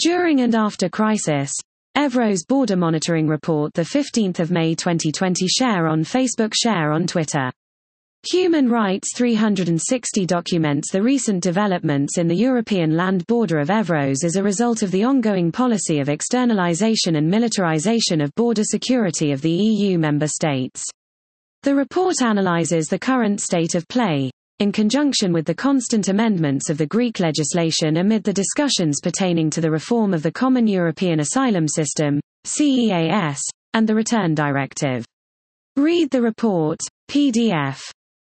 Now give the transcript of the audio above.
During and after crisis. Evro's Border Monitoring Report, 15 May 2020. Share on Facebook. Share on Twitter. Human Rights 360 documents the recent developments in the European land border of Evros as a result of the ongoing policy of externalization and militarization of border security of the EU member states. The report analyzes the current state of play, in conjunction with the constant amendments of the Greek legislation amid the discussions pertaining to the reform of the Common European Asylum System, CEAS, and the Return Directive. Read the report, PDF.